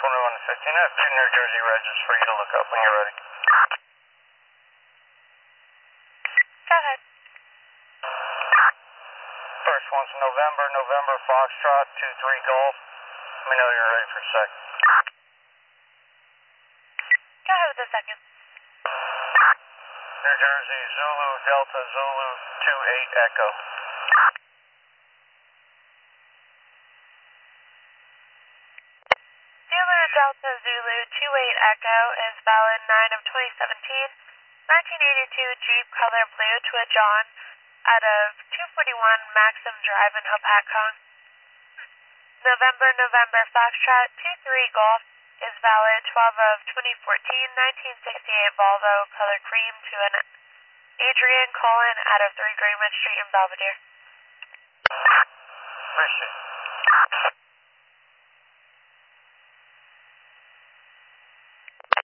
21 to 15. I have two New Jersey regs for you to look up when you're ready. Go ahead. First one's November Foxtrot 23 Golf. Let me know you're ready for a sec. Go ahead with the second. New Jersey Zulu Delta Zulu 28 Echo. Zulu Delta Zulu 28 Echo is valid 9 of 2017, 1982 Jeep color blue to a John out of 241 Maxim Drive in Hopatcong. November Foxtrot 23 Golf is valid 12 of 2014, 1968 Volvo color cream to an Adrian Cullen out of 3 Greenwood Street in Belvedere. Appreciate it.